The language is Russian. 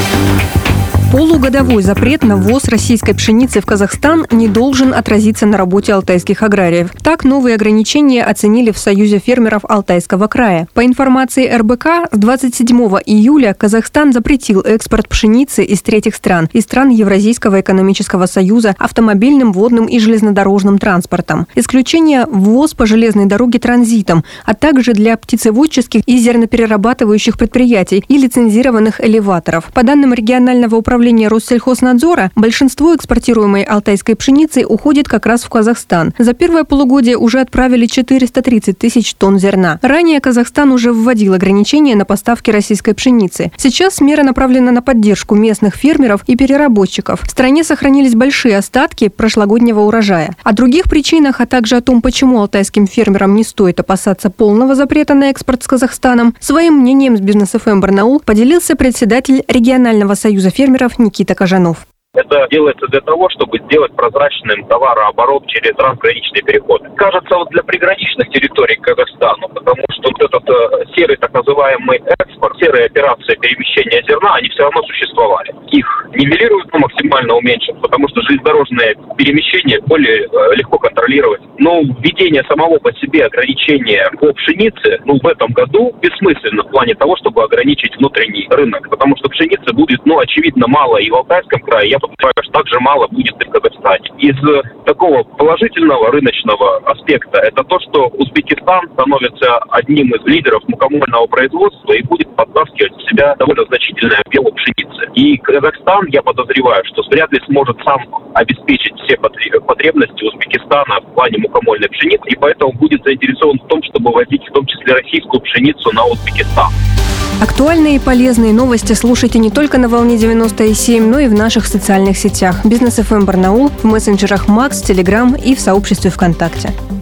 Полугодовой запрет на ввоз российской пшеницы в Казахстан не должен отразиться на работе алтайских аграриев. Так, новые ограничения оценили в Союзе фермеров Алтайского края. По информации РБК, с 27 июля Казахстан запретил экспорт пшеницы из третьих стран и стран Евразийского экономического союза автомобильным, водным и железнодорожным транспортом. Исключение – ввоз по железной дороге транзитом, а также для птицеводческих и зерноперерабатывающих предприятий и лицензированных элеваторов. По данным регионального управления Россельхознадзора, большинство экспортируемой алтайской пшеницы уходит как раз в Казахстан. За первое полугодие уже отправили 430 тысяч тонн зерна. Ранее Казахстан уже вводил ограничения на поставки российской пшеницы. Сейчас мера направлена на поддержку местных фермеров и переработчиков. В стране сохранились большие остатки прошлогоднего урожая. О других причинах, а также о том, почему алтайским фермерам не стоит опасаться полного запрета на экспорт с Казахстаном, своим мнением с Бизнес ФМ Барнаул поделился председатель регионального союза фермеров Никита Кожанов. Это делается для того, чтобы сделать прозрачным товарооборот через трансграничный переход. Кажется, вот для приграничных территорий к Казахстану, потому что вот этот серый так называемый экспорт, серые операции перемещения зерна, они все равно существовали. Их нивелируют, максимально уменьшат, потому что железнодорожное перемещение более легко контролировать. Но введение самого по себе ограничения по пшенице, в этом году бессмысленно в плане того, чтобы ограничить внутренний рынок, потому что пшеницы будет, очевидно, мало и в Алтайском крае, я подозреваю, что также мало будет и в Казахстане. Из такого положительного рыночного аспекта это то, что Узбекистан становится одним из лидеров мукомольного производства и будет подтаскивать в себя довольно значительный объем пшеницы. И Казахстан, я подозреваю, что вряд ли сможет сам обеспечить все потребности Узбекистана в плане мукомольной пшеницы, и поэтому будет заинтересован в том, чтобы возить в том числе российскую пшеницу на Узбекистан. Актуальные и полезные новости слушайте не только на волне 90,7, но и в наших социальных сетях. Бизнес ФМ Барнаул, в мессенджерах Макс, Телеграм и в сообществе ВКонтакте.